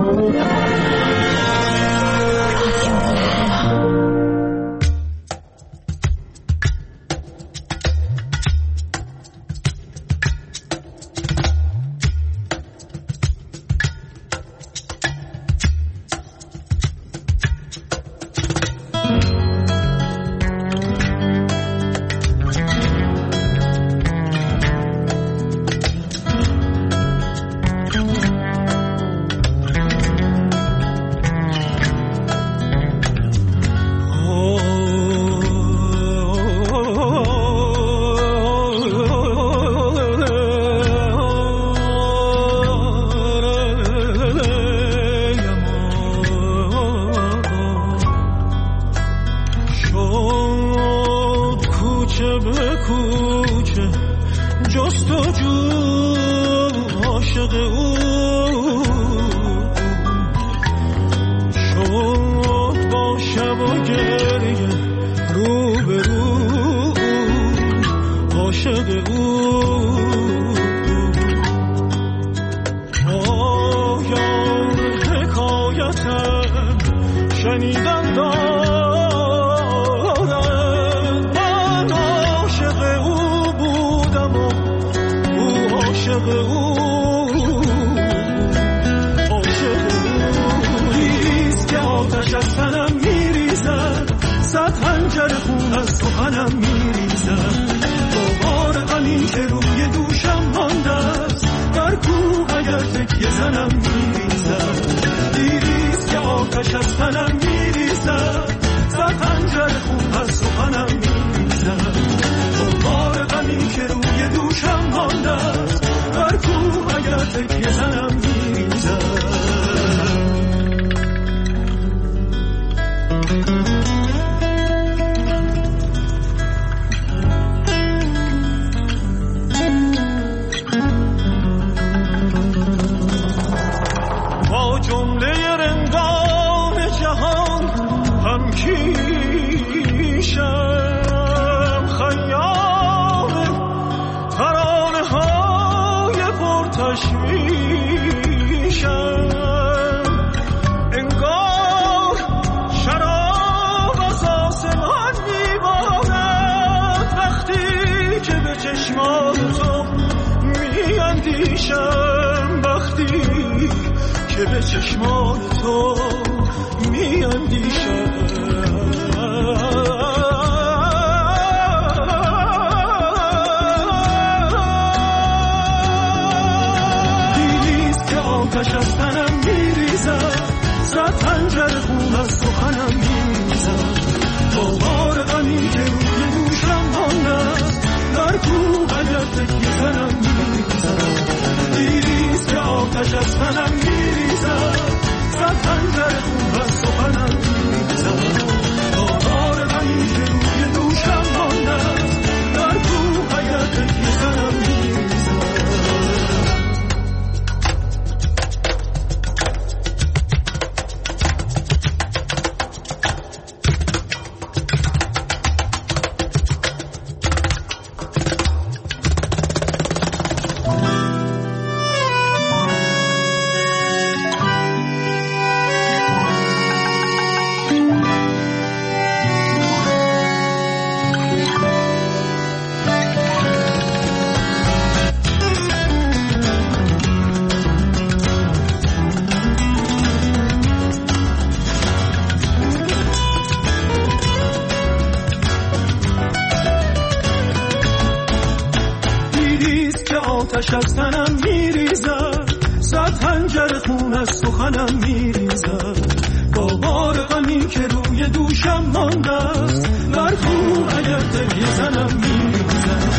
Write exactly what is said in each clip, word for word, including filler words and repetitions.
آتش از تنم میریزد، صد خنجر خون از سخنم میریزد، با بار غمی که روی دوشم مانده است، بر خون اگر دل زنم میریزد.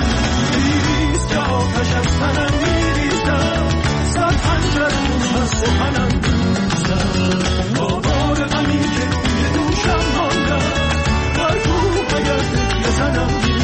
میریز که آتش از تنم میریزد، صد خنجر خون از سخنم میریزد، با بار غمی که روی دوشم مانده است، بر خون اگر دل زنم میریزد.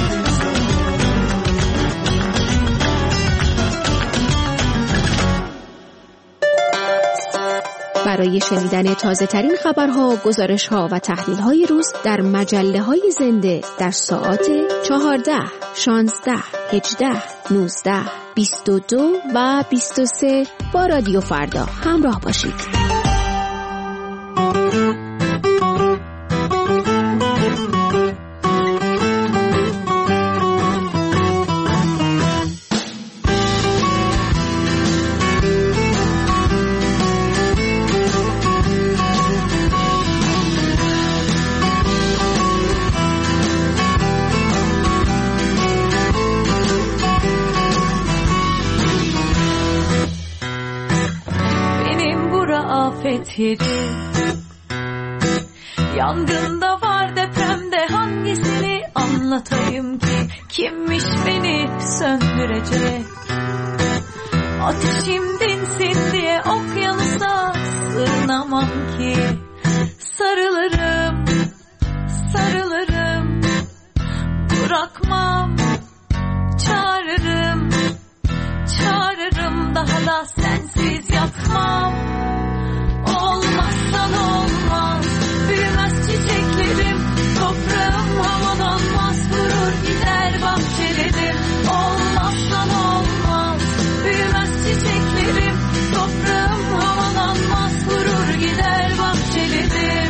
برای شنیدن تازه ترین خبرها، گزارشها و تحلیل های روز در مجله های زنده در ساعات چهارده، شانزده، هجده، نوزده، بیست و دو و بیست و سه با رادیو فردا همراه باشید. Fethedi. Yangında var, depremde hangisini anlatayım ki? Kimmiş beni söndürecek? Ateşim dinsin diye okyanusa sığınamam ki. Sarılırım, sarılırım, bırakmam, çağırırım, çağırırım, daha da sensiz yatmam. Olmazsan olmaz, büyümez çiçeklerim, toprağım havalanmaz, vurur gider bahçelerim. Olmazsan olmaz, büyümez çiçeklerim, toprağım havalanmaz, vurur gider bahçelerim.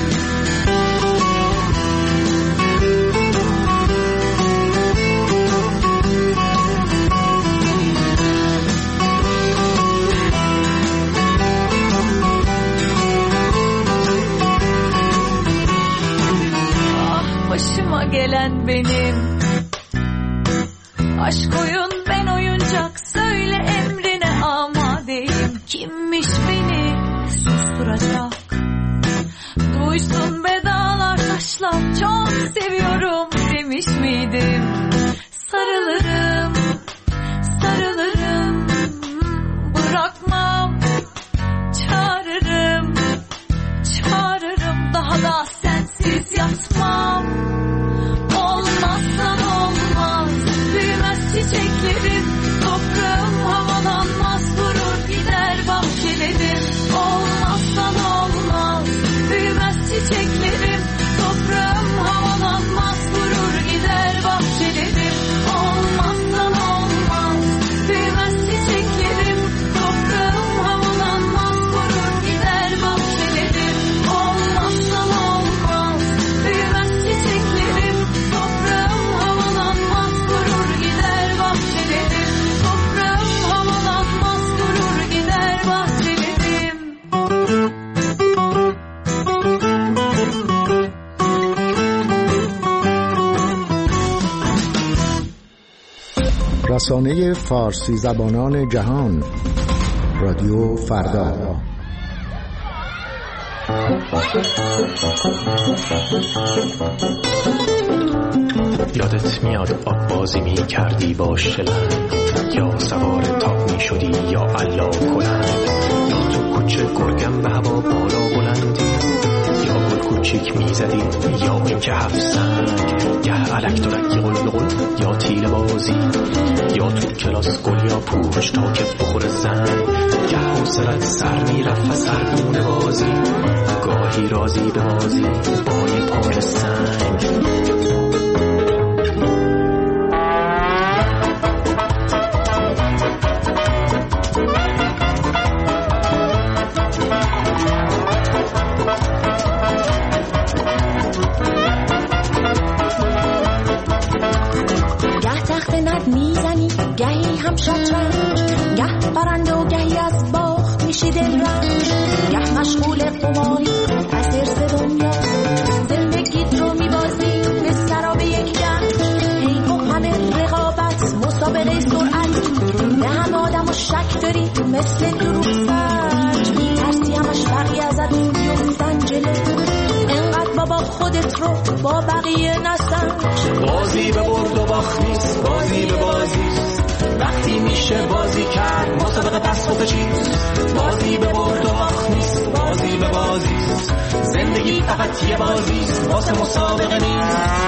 Başıma gelen benim, aşk oyun ben oyuncak, söyle emrine amadeyim. Kimmiş beni susturacak? Duysun bedalar taşlar, çok seviyorum demiş miydim? Sarılırım, sarılırım, bırakmam, çağırırım, çağırırım, daha da sensiz yatmam. Olmazsan olmaz, büyümez çiçeklerim, toprağım havalanmaz, vurur gider bahçelerim. Olmazsan olmaz, büyümez çiçeklerim, toprağım havalanmaz, vurur gider bahçelerim. Olmazsan olmaz, büyümez çiçeklerim, toprağım havalanmaz, vurur gider bahçelerim. Olmazsan olmaz, büyümez çiçeklerim, toprağım havalanmaz, vurur gider bahçelerim. Toprağım havalanmaz, vurur gider bahçelerim. رسانه فارسی زبانان جهان، رادیو فردا. یادت میاد آب بازی می کردی با شلنگ، یا سوار تاپ می شدی یا علا کلنگ، یا تو کوچه گرگم به هوا بالا بلندی، یا گل کوچیک می زدی، یا اینکه هفت سنگ، گه علک درکی قل قل یا تیل بازی، یا تو کلاس گل یا پوچ تا که بخور زنگ، گه حوصلت سر می رفت و سرگونه بازی، گاهی رازی به بازی با یه پای سنگ. گهی هم شطرنج، گه برنده و گهی از باخت میشی دلرنج، گه مشغول قماری از حرص دنیا، زندگیت رو میبازی به سراب یک گنج، هی با همه رقابت مسابقه سرعت، به همه آدم و شک داری مثل دروغ سنج، میترسی همش بقیه ازت بیفتن جلو، انقدر بابا خودت رو با بقیه نسنج. بازی به برد و باخت نیست، بازی به بازی، وقتی میشه بازی کرد مسابقه پس خود چیست، بازی به برد و باخت نیست، بازی به بازی، زندگی فقط یه بازیست واسه مسابقه نیست.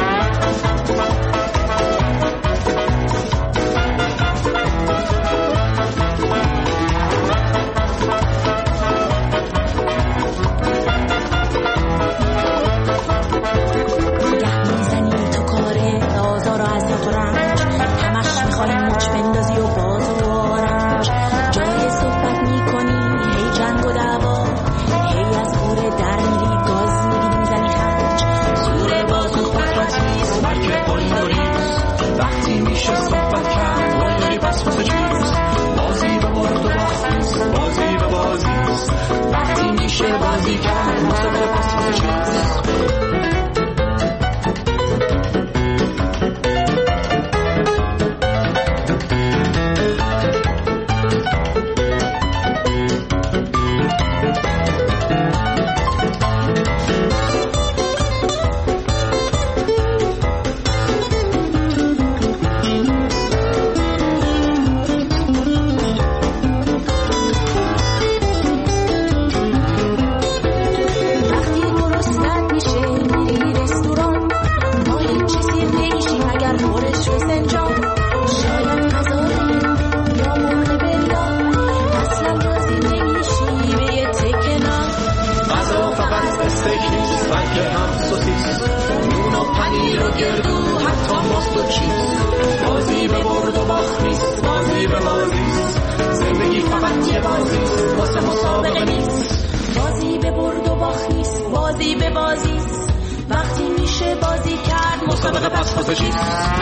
جای صحبت میکنی هی جنگ و دعوا، هی از گوره در میری میشه بازی کرد مسابقه پاس پاس چیز. بازی به برد و باخت نیست، بازی به بازی است. زندگی فقط یه بازی است، واسه مسابقه نیست. بازی به برد و باخت نیست، بازی به بازی است. وقتی میشه بازی کرد مسابقه پاس پاس چیست.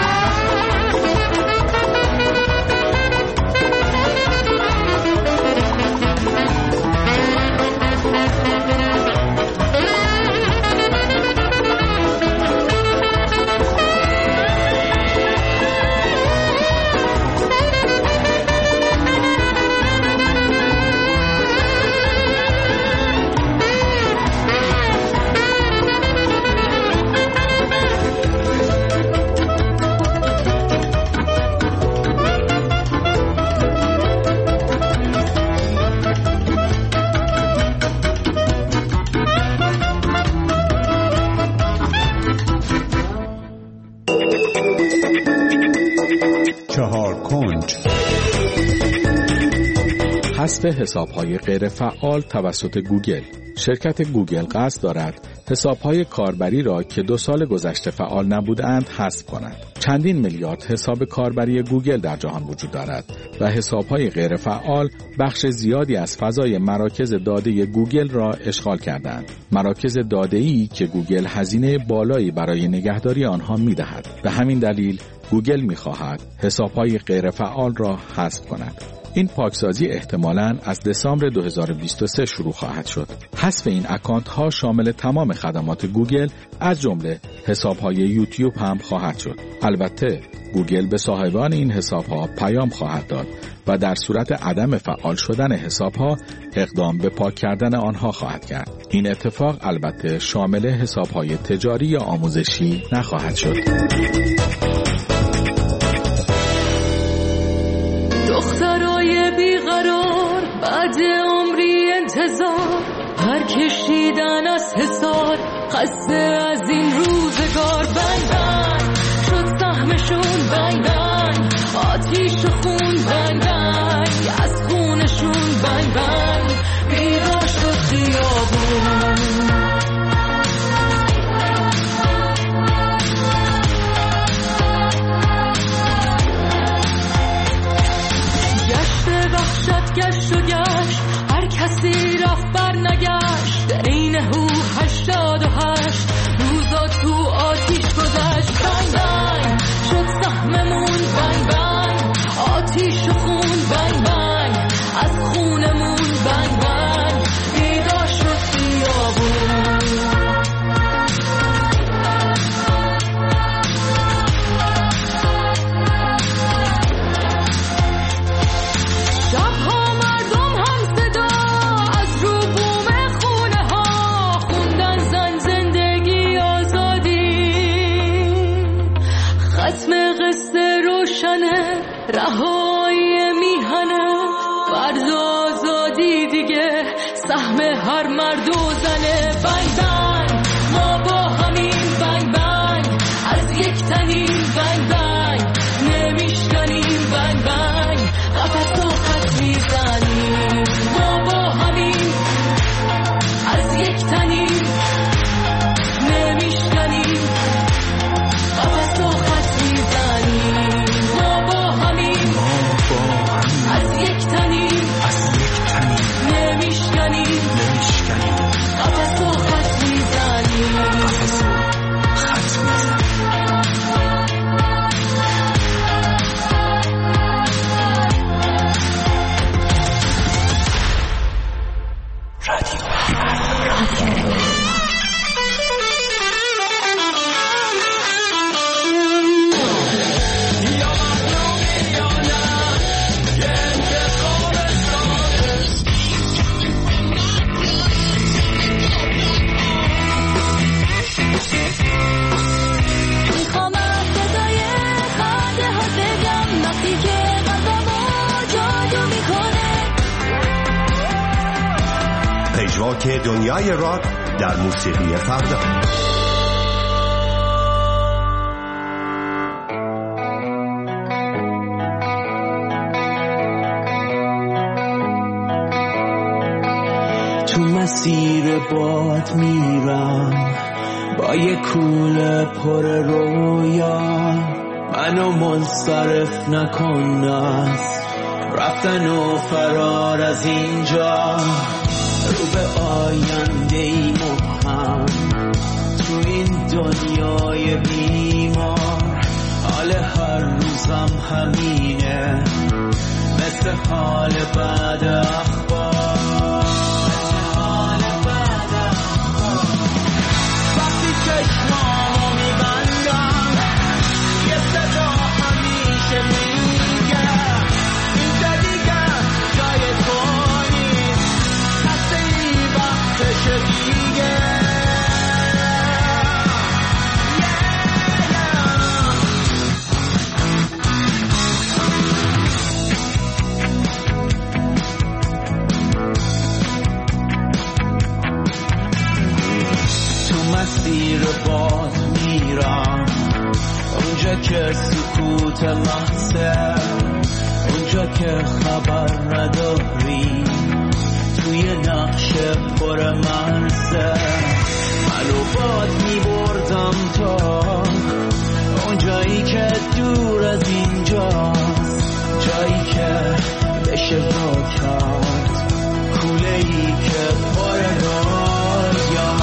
چهار کنج. حذف حساب‌های غیر فعال توسط گوگل. شرکت گوگل قصد دارد حساب‌های کاربری را که دو سال گذشته فعال نبودند حذف کند. چندین میلیارد حساب کاربری گوگل در جهان وجود دارد و حساب‌های غیر فعال بخش زیادی از فضای مراکز داده گوگل را اشغال کردند. مراکز داده‌ای که گوگل هزینه بالایی برای نگهداری آنها می‌دهد. به همین دلیل گوگل می‌خواهد حساب‌های غیر فعال را حذف کند. این پاکسازی احتمالاً از دسامبر دو هزار و بیست و سه شروع خواهد شد. حذف این اکانت ها شامل تمام خدمات گوگل از جمله حساب های یوتیوب هم خواهد شد. البته گوگل به صاحبان این حساب ها پیام خواهد داد و در صورت عدم فعال شدن حساب ها اقدام به پاک کردن آنها خواهد کرد. این اتفاق البته شامل حساب های تجاری یا آموزشی نخواهد شد. دخترای بیقرار بعد عمری انتظار پرکشیدن از حصار خسته از این روزگار بنگ بنگ شد سهمشون بنگ بنگ آتیش و خون بنگ بنگ از خونشون بنگ بنگ بیدار شد خیابون گشت و گشت هر کسی رفت بر نگشت در این هو هشتاد و هشت روزا تو آتیش گذشت بنگ بنگ شد سهممون بنگ بنگ آتیش و خون بنگ بنگ از خونمون بنگ بنگ بیدار شد خیابون رهایی میهنه فرض آزادی دیگه سهم هر مرد و زنه بنگ بنگ ما با همین بنگ بنگ از یک تنیم بنگ بنگ نمیشکنیم بنگ بنگ قفص و خط میزنیم ما با همین از یک تنیم نمیشکنیم قفص و خط میزنیم از یک تنیم از یک تنیم نمیشکنیم نمیشکنیم قفص و خط میزنیم مجراک دنیای راک در موسیقی فردا. تو مسیر باد میرم با یه کوله پر رویا، منو منصرف نکن از رفتن و فرار از اینجا، رو به آینده ای مبهم تو این دنیای بیمار. حال هر روزم همینه مثل حال بعد اخبار. چشمامو میبندم یه صدا همیشه میگه اینجا دیگه جای تو نیست، خسته ای وقتشه دیگه. تو مسیر باد میرم اونجا که سکوت محضه، اونجا که خبر نداری توی نقش پر مرزه. منو باد میبردم تا اونجایی که دور از اینجاست، جایی که بشه با کرد کوله ای که پر رویا.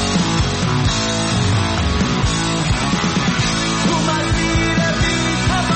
تو مسیر بی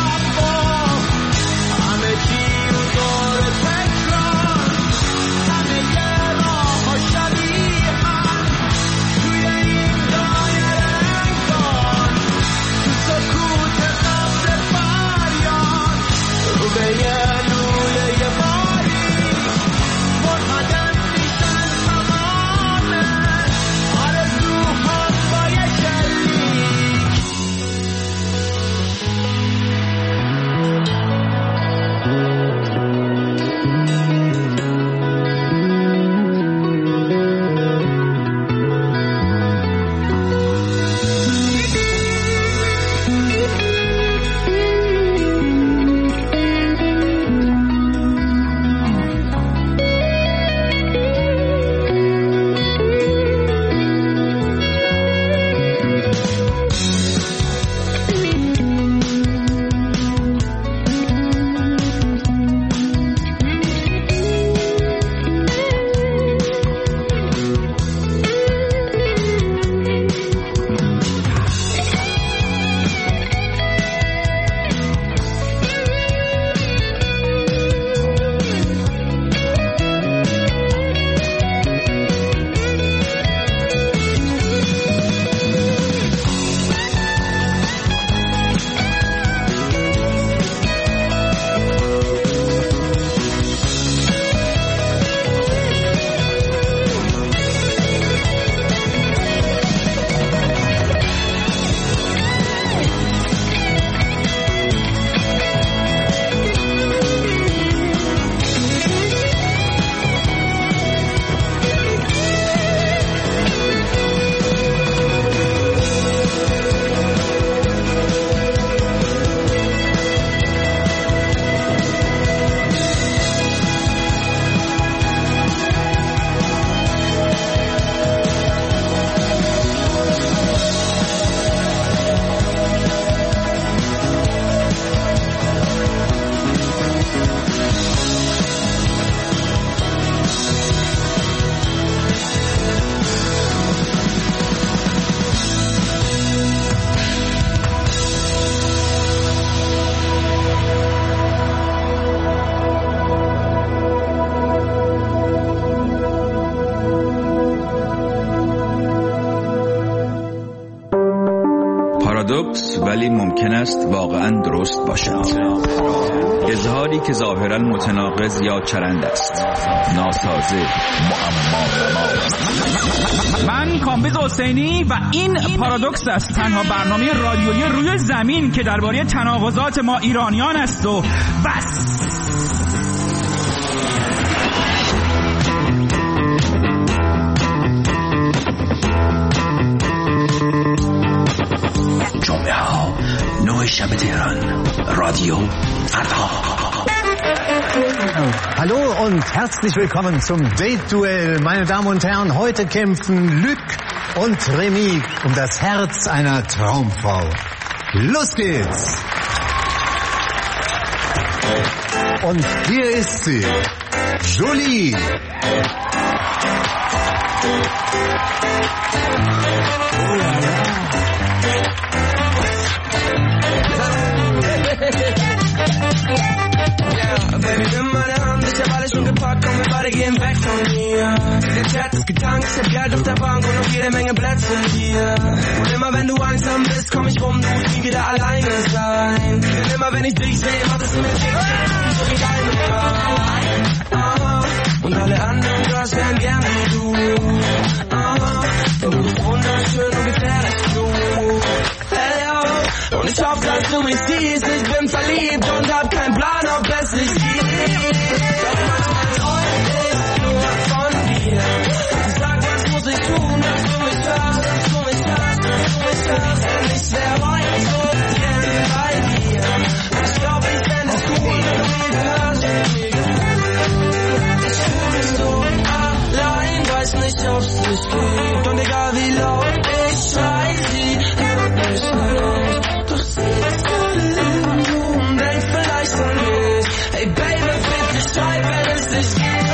ممکن است واقعا درست باشد. اظهاری که ظاهرا متناقض یا چرند است، ناسازه، معما. من کامبیز حسینی و این پارادوکس است، تنها برنامه رادیویی روی زمین که درباره تناقضات ما ایرانیان است و بس. جمعه ها نه شب تهران، رادیو فردا. Hallo und herzlich willkommen zum Date-Duell. Meine Damen und Herren, heute kämpfen Luc und Remy um das Herz einer Traumfrau. Los geht's! Und hier ist sie, Jolie. Oh la la. Baby, nimm meine Hand, ich hab alles schon gepackt, komm, wir beide gehen weg von hier. Der Chat ist getankt, ich hab Geld auf der Bank und noch jede Menge Plätze hier. Und immer wenn du einsam bist, komm ich rum, du musst nie wieder alleine sein. Denn immer wenn ich dich sehe, macht es mir dick, so wie deine Frau. Aha. Und alle anderen Girls wären gern wie du. Aha. Denn du bist wunderschön und gefährlich klug. Hey, yo. Und ich hoffe, dass du mich siehst, ich bin verliebt und hab keinen Plan, ob es sich gibt. Doch manchmal träum ich nur von dir. Sag, was muss ich tun, dass du mich hörst, dass du mich hörst, dass du mich hörst. Denn ich wär heute so gern bei dir. Ich glaub, ich fänd es cool, wenn du mir gehörst. Ich fühl mich so allein, weiß nicht, ob's dich gibt. Und egal wie laut ich schrei, sie hört mich nicht. Doch sie ist gerade im Raum, denkt vielleicht an mich. Hey Baby, bitte schreib, wenn es dich gibt.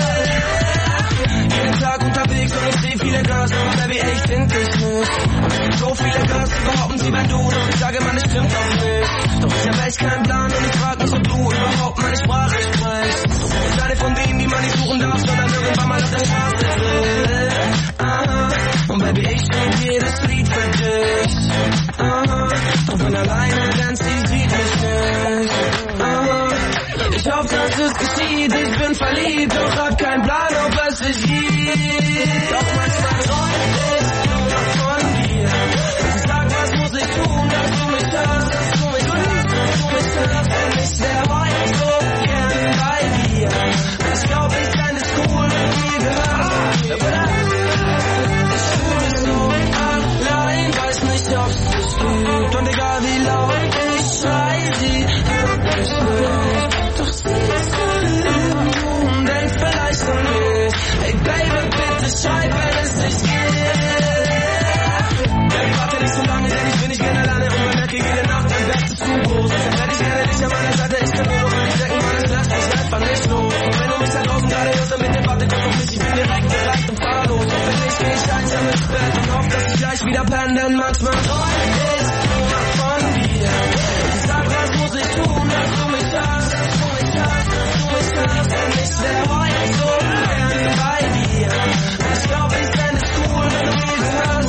Jeden Tag unterwegs und ich seh viele Girls, aber Baby, ich find dich nicht. So viele Girls, die behaupten, sie wär du, doch ich sage, man, es stimmt auch nicht. Doch ich hab echt keinen Plan und ich frag mich, ob du überhaupt meine Sprache sprichst. Ich sei von denen, die man nicht suchen darf, sondern irgendwann mal auf der Straße will. Aha. Und Baby, ich schreib jedes Lied für dich. Aha. Doch wenn alleine rennt, sie sieht mich nicht. Aha. Ich hoffe, dass es geschieht, ich bin verliebt, doch hab keinen Plan, ob es sich gibt. Doch manchmal träum ich nur von dir. Sag, was muss ich tun, dass du mich hörst, dass du mich hörst, dass du mich hörst. Denn ich wär heute so gern bei dir. Ich glaub, ich fänd es cool, wenn du mir gehörst. Ich fühl mich so allein, weiß nicht, ob's dich gibt. Und egal wie laut ich schrei, sie hört mich nicht. Doch sie ist gerade im Raum, denkt vielleicht an mich. Hey Baby, bitte schreib, wenn es dich gibt. Baby, warte nicht so lange, denn ich bin nicht gerne alleine. Und man merke jede Nacht, dein Bett ist zu groß. Dann hätte ich gerne dich an meiner Seite, ich kann nur noch an die Decken, Mann, es lässt mich einfach nicht los. Und wenn du mich da draußen gerade hörst, dann mit dem Warte, komm auf mich, ich bin direkt gereicht und fahr los. Und wenn ich geh ich einsam ins Bett und hoffe, dass ich gleich wieder penne, denn manchmal träum ich nur von dir. Sag, was muss ich tun, dass du mich hörst, dass du mich hörst, dass du mich hörst. Denn ich wär heute so gern bei dir. Ich glaub, ich fänd es cool, wenn du mir gehörst.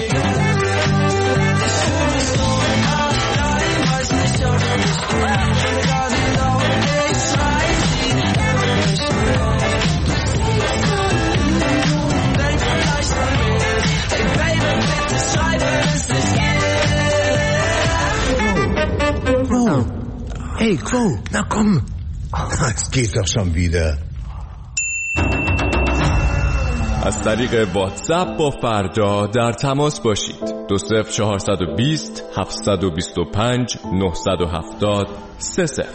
Ich fühl mich so allein, weiß nicht, ob es mich gibt. Und egal wie laut ich schrei, sie hört mich nicht. Doch sie ist gerade im Raum, denkt vielleicht an mich. Hey Baby, bitte schreib, wenn es dich gibt. Quo. Hey, Quo, na komm. Es geht doch schon wieder. از طریق واتساپ با فردا در تماس باشید. دو صفر چهارصد و بیست هفتصد و بیست و پنج نهصد و هفتاد سه صفر.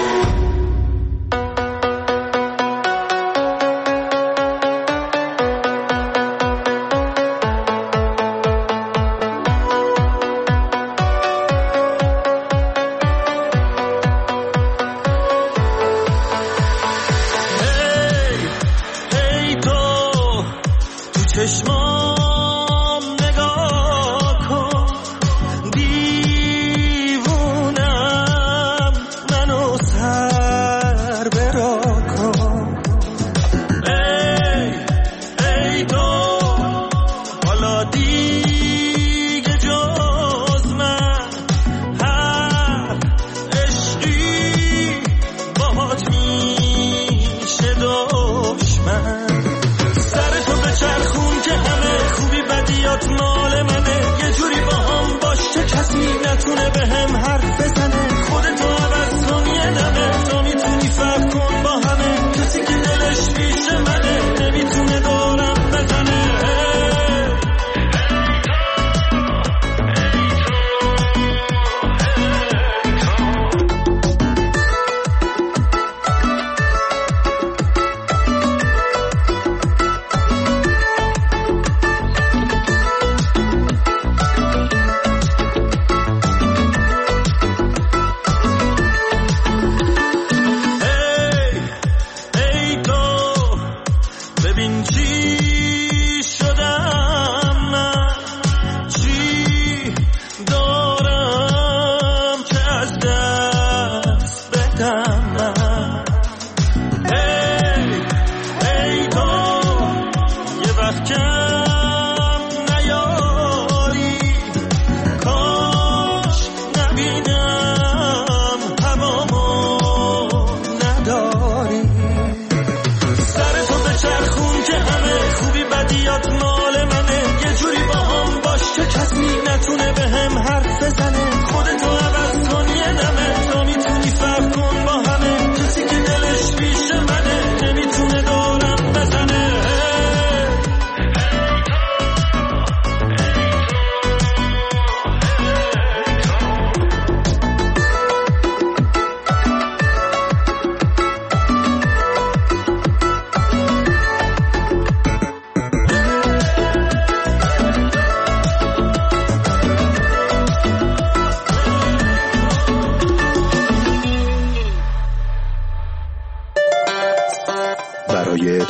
چشمام نگاه کن، دیوونم منو سر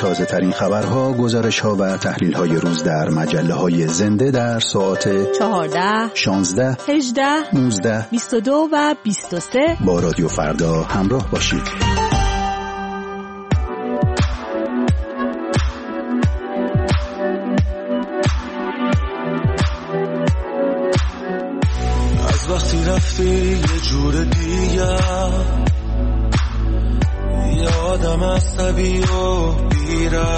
تازه ترین خبرها، گزارش ها و تحلیل های روز در مجله های زنده در ساعت چهارده، شانزده، هجده، نوزده، بیست و دو و بیست و سه با رادیو فردا همراه باشید. از وقتی رفتی یه جور دیگه، یادم عصبی و بیره،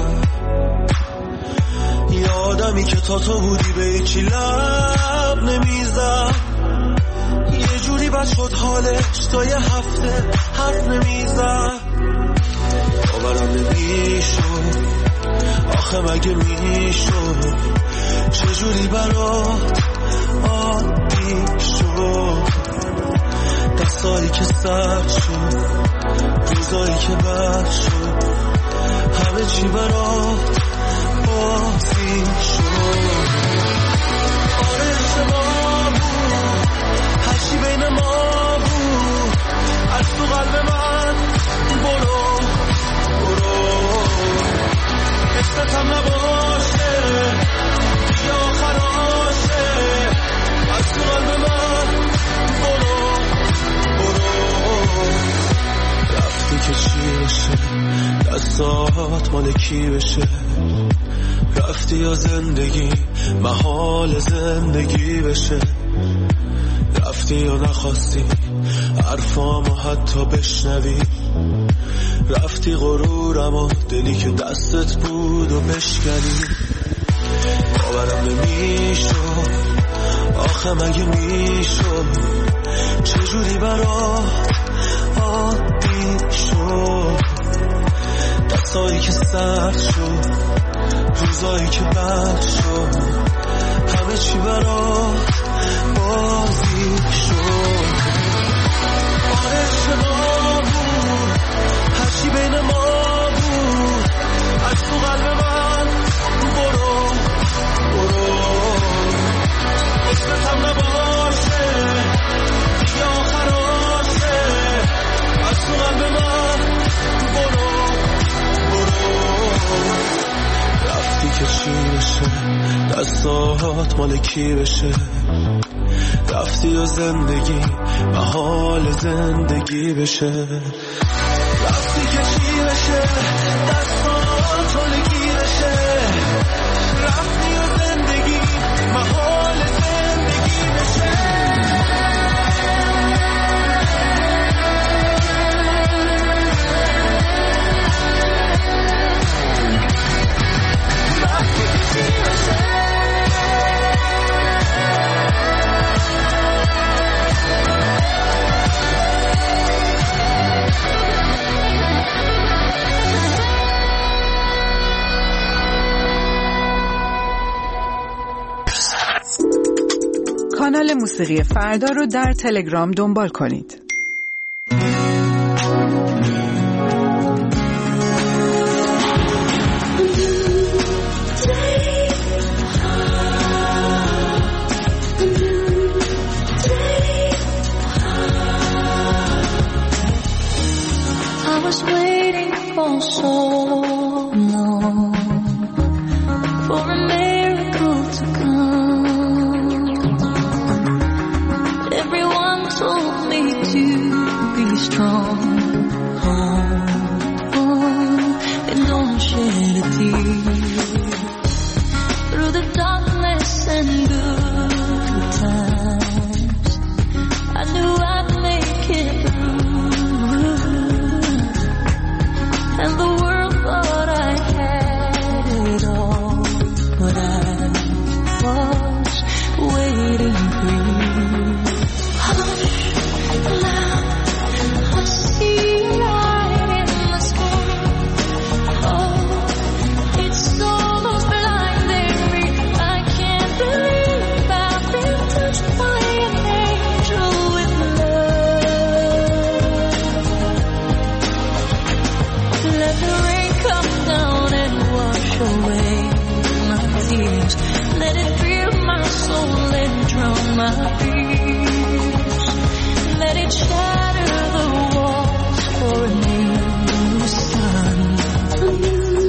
یادمی که تا تو بودی به هیچی لب نمیزد، یه جوری بد شد حالش تا یه هفته حرف نمیزد. باورم نمیشد آخه مگه میشد چجوری برات عادی شد، دستایی که سرد شد، روزایی که بد شد، همه چی برات بازی شد. آره اشتباه بود، هرچی بین ما بود، از تو قلب من برو برو، عشقتم نباشه یا آخراشه، از تو قلب من برو برو. رفتی که چی بشه، دستات مال کی بشه، رفتی یا زندگی محال زندگی بشه، رفتی یا نخواستی حرفامو حتی بشنوی، رفتی غرورم و دلی که دستت بود و بشکنی. باورم نمیشد آخه مگه میشد چجوری برات عادی شد، دستایی که سرد شد، روزایی که بد شد، همه چی برات بازی شد. آره اشتباه بود، هرچی بین ما بود، از تو قلب من برو برو، اسمتم نباشه یا آخراشه، از تو قلب من برو برو. رفتی که چی بشه، دستات مال کی بشه، رفتی و زندگی محال زندگی بشه، رفتی که چی بشه، دستات مال کی بشه، رفتی و زندگی محال زندگی بشه. کانال موسیقی فردا رو در تلگرام دنبال کنید. shatter the walls for a new sun.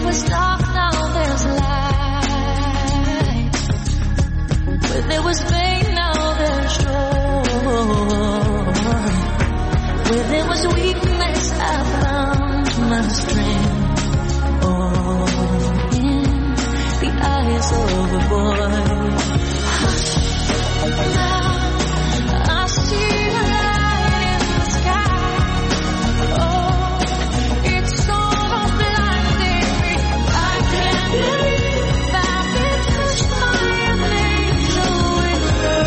was dark, now there's light. Where there was pain, now there's joy. Where there was weakness, I found my strength. Oh, in the eyes of a boy. Hush, now I see a light in the sky. Oh, it's so blinding me. I can't believe that it touched my angel with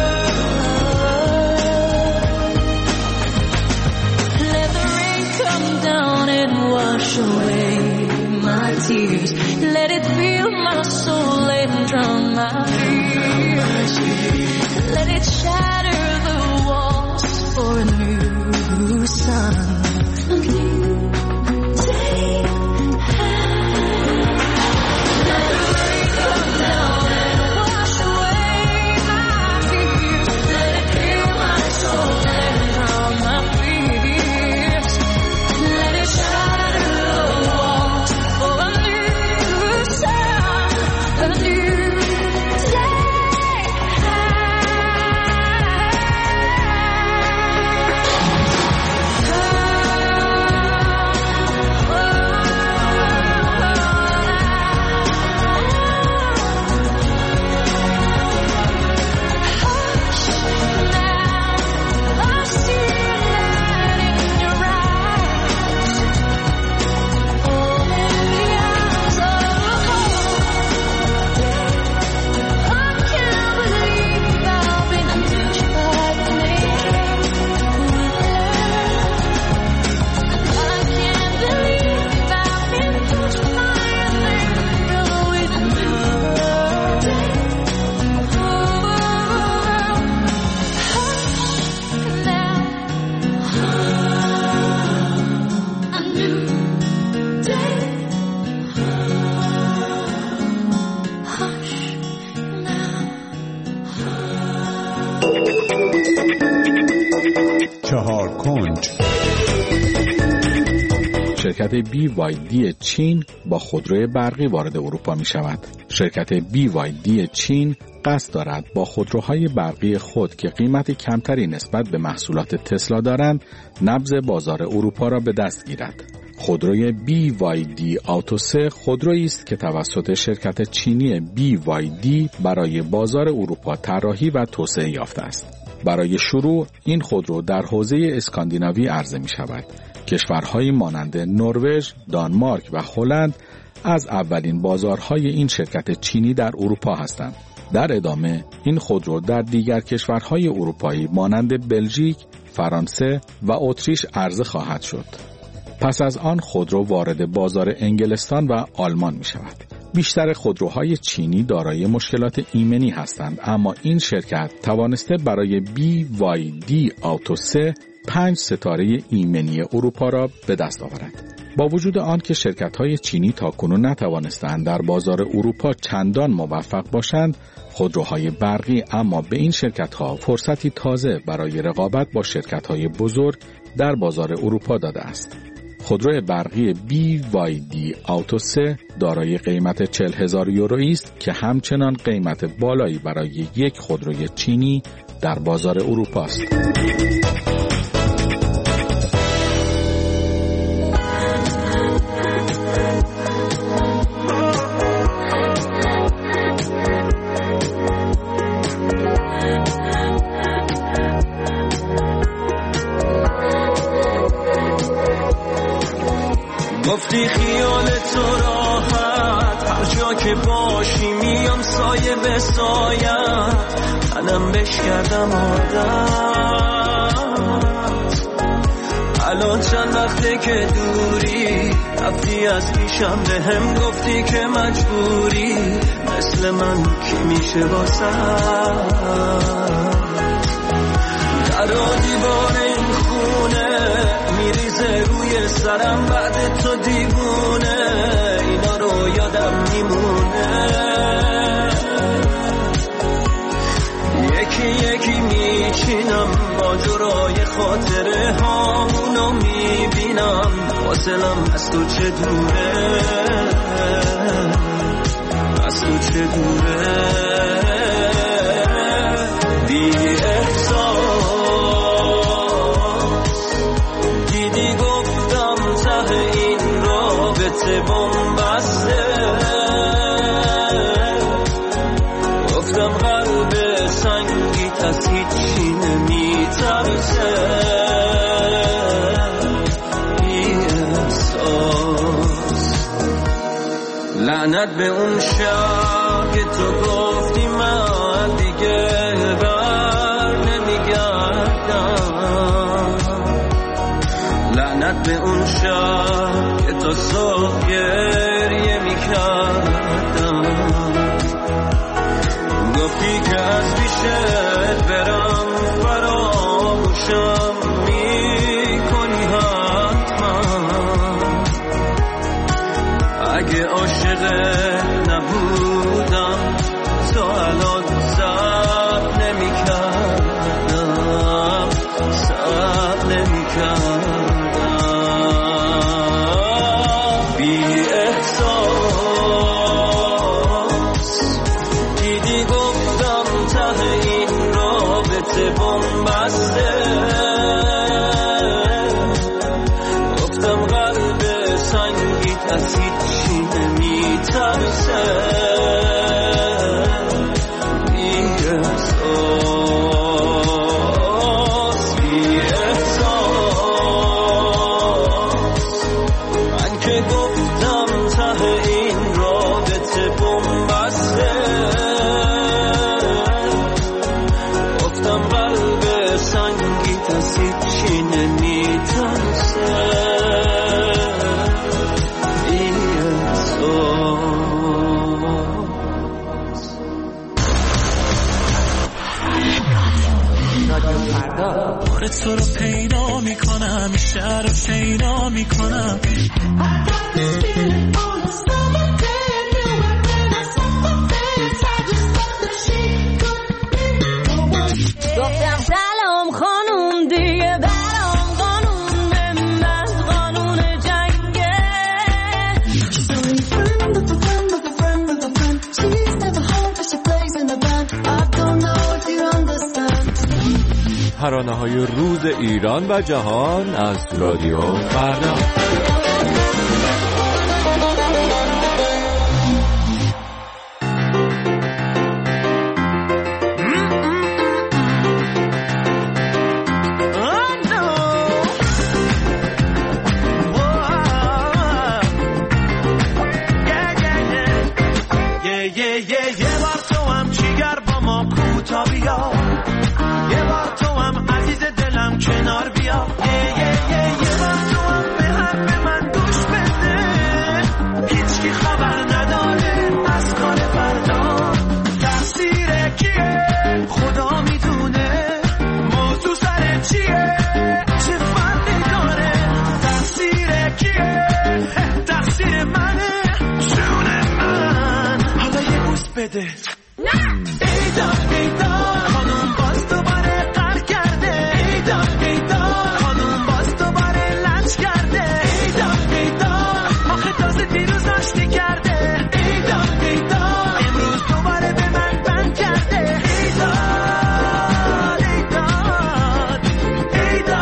love. Let the rain come down and wash away my tears. Let it fill my soul and drown my fears. Let it shatter the walls for a new sun. A new day. Let the rain come down and wash away my tears. Let it fill my soul and drown my fears. Let it shatter the walls for a new sun. A new چهار کنج. شرکت بی وای دی چین با خودروی برقی وارد اروپا می شود. شرکت بی وای دی چین قصد دارد با خودروهای برقی خود که قیمت کمتری نسبت به محصولات تسلا دارند، نبض بازار اروپا را به دست گیرد. خودروی بی وای دی آوتو سه خودرویی است که توسط شرکت چینی بی وای دی برای بازار اروپا طراحی و توسعه یافته است. برای شروع این خودرو در حوزه اسکاندیناوی عرضه می شود. کشورهایی مانند نروژ، دانمارک و هلند از اولین بازارهای این شرکت چینی در اروپا هستند. در ادامه این خودرو در دیگر کشورهای اروپایی مانند بلژیک، فرانسه و اتریش عرضه خواهد شد. پس از آن خودرو وارد بازار انگلستان و آلمان می شود. بیشتر خودروهای چینی دارای مشکلات ایمنی هستند، اما این شرکت توانسته برای بی وای دی آوتو سه پنج ستاره ایمنی اروپا را به دست آورد. با وجود آن که شرکت‌های چینی تاکنون نتوانستند در بازار اروپا چندان موفق باشند، خودروهای برقی اما به این شرکت‌ها فرصتی تازه برای رقابت با شرکت‌های بزرگ در بازار اروپا داده است. خودرو برقی بی وای دی آوتو سه دارای قیمت چهل هزار یورویی است که همچنان قیمت بالایی برای یک خودروی چینی در بازار اروپا است. گفتی خیال تو راحت، هر جا که باشی میام سایه به سایت، تنم بش کردم عادت. الان چند وقته که دوری، رفتی از پیشم به هم گفتی که مجبوری، مثل من کی میشه واسه در دیوار این خونه میریزه روی سرم بعد تو دیوونه، اینا رو یادم میمونه. یکی یکی میچینم با جرای خاطره هامونو میبینم، باز دلم از تو چه دوره، از تو چه دوره. بی احساس دیدی گفتم ته این رابطه بنبسته، گفتم قلب سنگیت از هیچی نمیترسه. لعنت به اون شب که تو گفتی من دیگه بر نمیگردم، لعنت به اون شب که تو صبح گریه میکردم، گفتی که از پیشت برم فراموشم میکنی حتما. اگه عاشق نبودم تو الان صبر نمی کردم، صبر نمی کردم. بی احساس دیدی گفتم ته این رابطه بنبسته، گفتم قلب سنگیت از هیچی نمیترسه. بی احساس بی احساس من که گفتم ته این رابطه بنبسته، گفتم قلب سنگیت از هیچی نمیترسه. بار تو رو پیدا میکنم، این شهر رو شیدا میکنم. گفتم سلام خانوم دیگه برام قانون من قانون جنگه. ترانه‌های روز ایران و جهان از رادیو فردا. کنار بیا یه یه یه یه بار تو هم به حرف من گوش بده. هیچکی خبر نداره از کار فردا، تقصیر کیه خدا میدونه، موضوع سر چیه چه فرقی داره. تقصیر کیه تقصیر منه جون من، حالا یه بوس بده. ایدا ایدا خانوم باز دوباره قهر کرده، ایدا ایدا خانوم باز دوباره لج کرده، ایدا ایدا آخه تازه دیروز آشتی کرده، ایدا ایدا امروز دوباره به من بند کرده. ایدا ایدا ایدا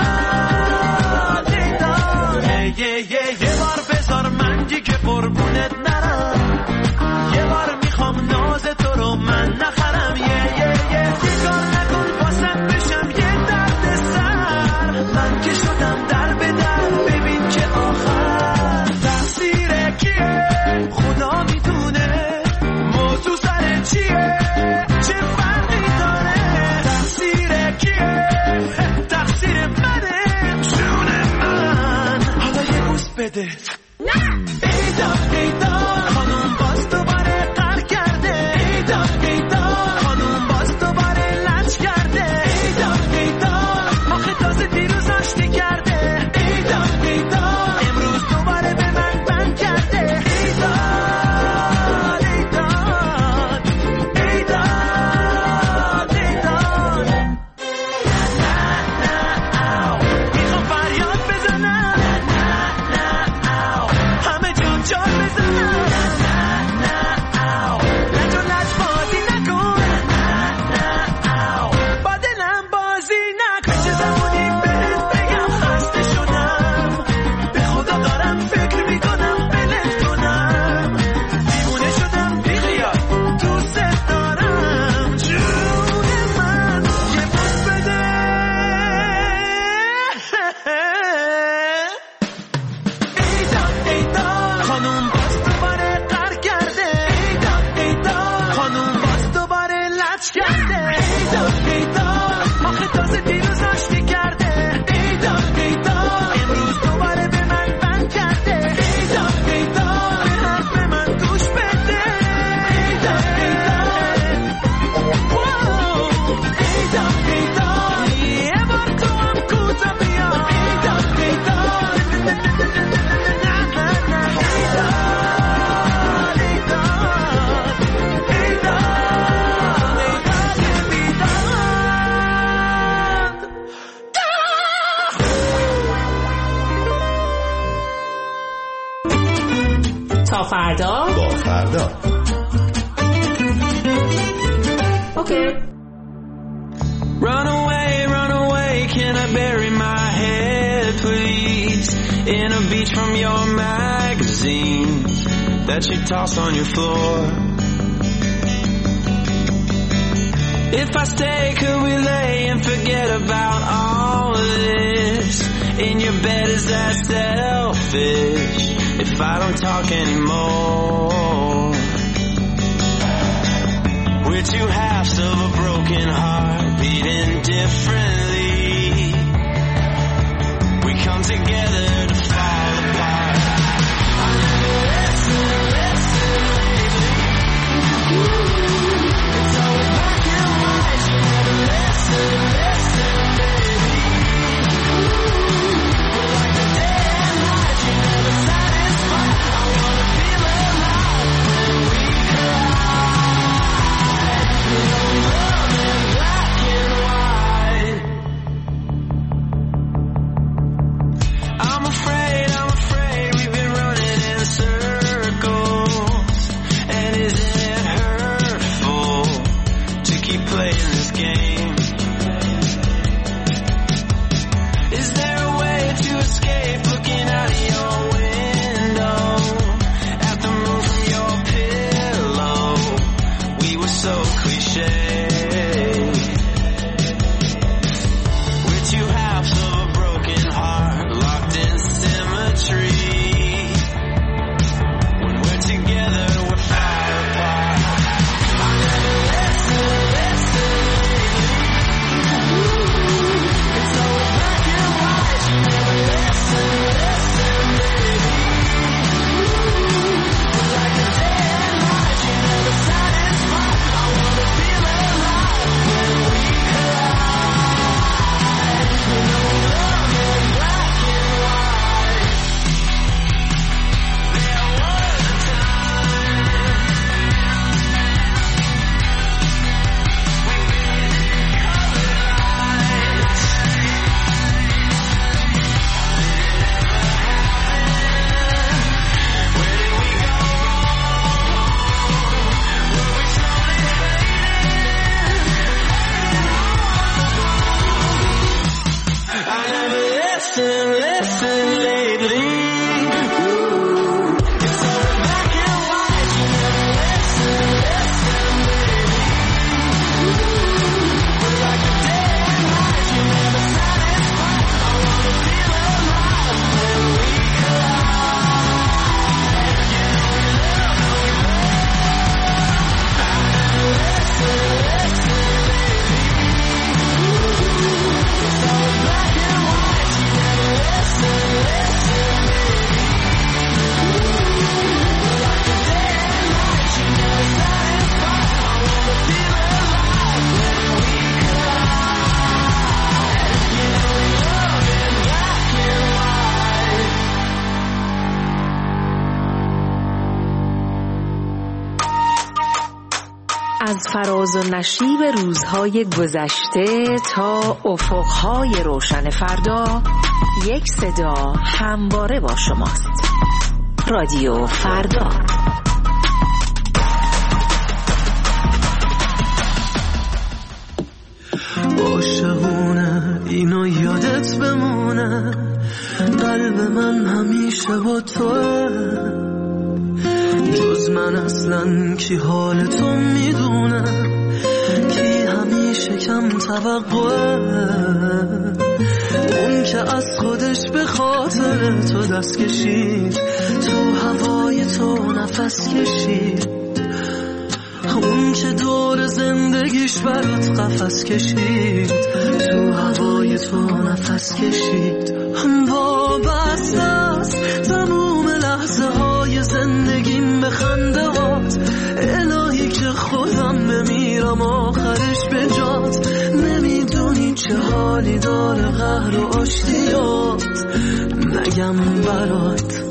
ایدا یه یه یه بار بذار من دیگه قربونت نرم، یه بار میخوام ناز تو رو من نخرم. یه یه یه دیگار نکن واسم بشم یه درد سر، من که شدم در به در ببین که آخر. تقصیر کیه خدا میدونه، موضوع سر چیه چه فرقی داره. تقصیر کیه تقصیر منه جون من، حالا یه بوس بده. ایدا ایدا خانوم باز دوباره قهر کرده، ایدا ایدا خانوم باز دوباره لج کرده، ایدا ایدا آخه تازه دیروز آشتی کرده، ایدا ایدا امروز دوباره به من بند کرده. ایدا ایدا ایدا ایدا نه نه او میخوام فریاد بزنم، نه نه فردا با فردا. اوکی. Run away, run away, can I bury my head, please, in a beach from your magazines that you toss on your floor. If I stay, could we lay and forget about all of this? In your bed, is that selfish if I don't talk anymore? We're two halves of a broken heart beating differently. We come together to fall apart. I never listen, listen lately. It's always black and white. You never listen, listen, baby. We're like the day and night. You never satisfy. I wanna feel alive when we collide. You know love in black and white. I'm afraid, I'm afraid we've been running in circles. And isn't it hurtful to keep playing this game? Is there a way to escape looking out of your window at the moon from your pillow? We were so cliche. We're two halves of a broken heart locked in symmetry. When we're together, we're far apart. I never listen, listen lately. It's always black and white. You never listen, listen, baby. We're like the day and night. You never satisfy. I wanna feel alive when we collide. You know love in black and white. There was a time we needed colored lights. Where did we go wrong? Were we slowly fading? I never listen, listen lately. Ooh, it's always black and white. You never listen, listen, baby. We're like the day and night. You never satisfy. I wanna feel alive when we collide. You know we love, know we love. I never listen, listen, baby. It's always black and white. You never listen, listen, baby. We're like the day and night. You never satisfy. I wanna feel alive when we collide. You know we love in black and white. از فراز و نشیب روزهای گذشته تا افقهای روشن فردا، یک صدا همواره با شماست. رادیو فردا. عاشقونه اینو یادت بمونه، قلب من همیشه با توه. جز من اصلا کی حال تو میدونه، کی همیشه کم توقعه. اون که از خودش به خاطر تو دست کشید، تو هوای تو نفس کشید. اون که دور زندگیش برات قفس کشید، تو هوای تو نفس کشید. وابسته است تموم لحظه های زندگیم به خنده هات. الهی که خودم بمیرم آخرش به جات. نمیدونی چه حالی داره قهر و آشتیات، نگم برات.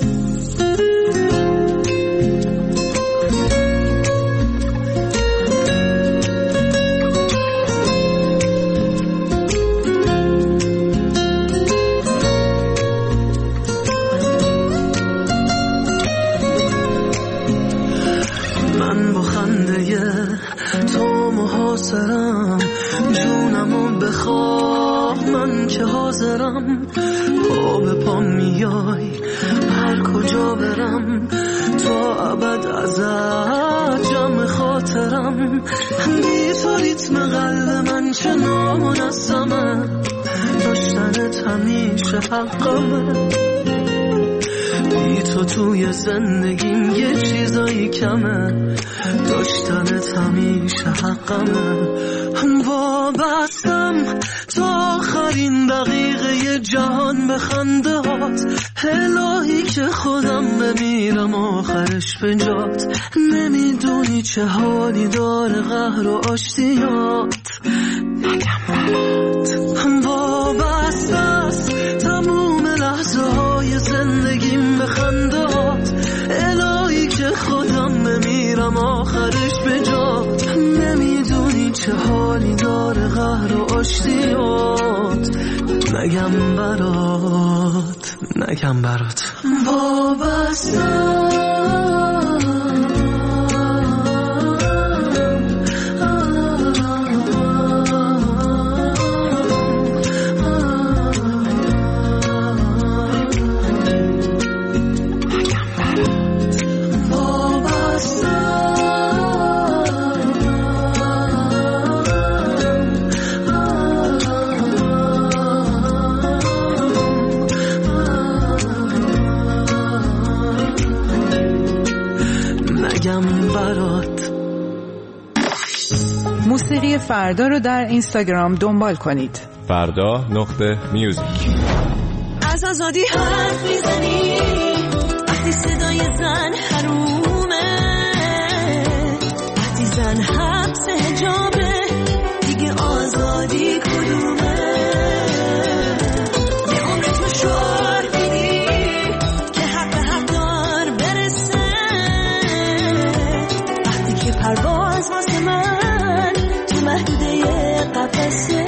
خاطرم، پا به پا میای هر کجا برم، تا ابد ازت جمع خاطرم. بی تو ریتم قلب من چه نامنظمه، داشتنت همیشه حقمه. بی تو توی زندگیم یه چیزایی کمه، داشتنت همیشه حقمه. وابستم تا آخرین دقیقه جهان به خنده هات، الهی که خودم بمیرم آخرش به جات. نمیدونی چه حالی داره قهر و آشتیات، نگم برات. وابسته است تموم لحظه های زندگیم به خنده هات، الهی که خودم بمیرم آخرش به جات. نمیدونی چه حالی داره قهر و آشتیات، نگم برات، نگم برات. وابستم موسیقی فردا رو در اینستاگرام دنبال کنید. فردا نقطه میوزیک. از آزادی حرف میزنی وقتی صدای زن حرومه، وقتی زن حبس حجابه دیگه آزادی کدومه؟ یه عمر تو شعار میدی که حق حق دار برسه، وقتی که پرواز واسه من تو محدوده قفسه.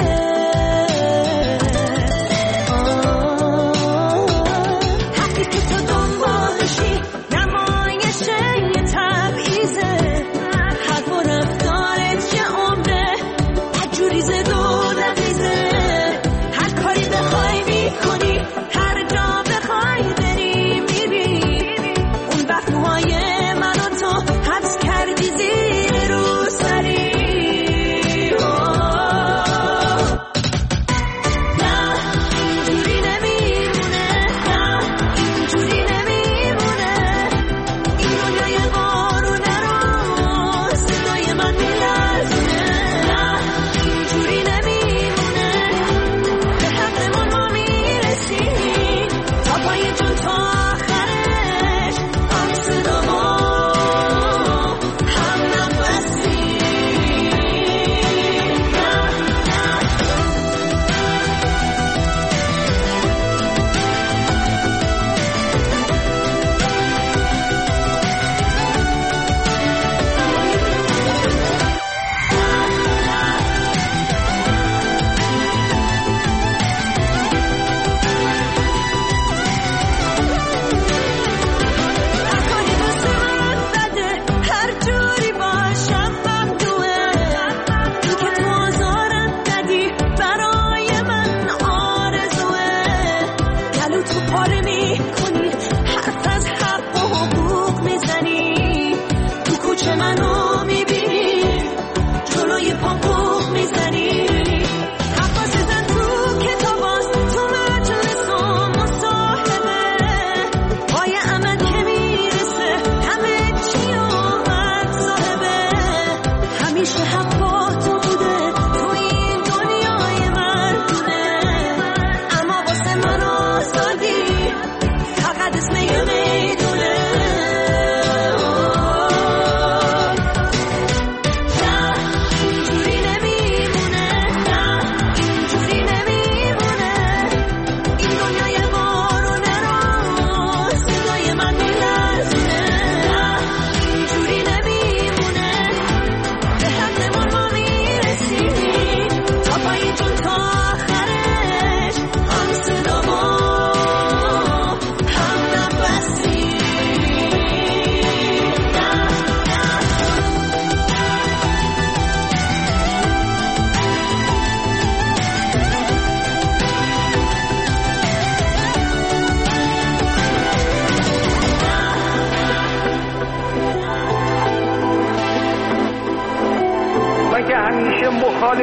حقی که تو دنبالشی نمایشه یه تبعیزه، حرف و رفتارت یه عمره بدجوری زد و دقیزه.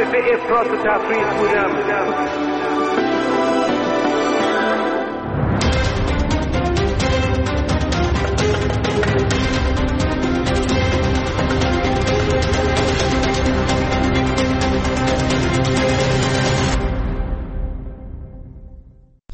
افراط و تفریط بودم.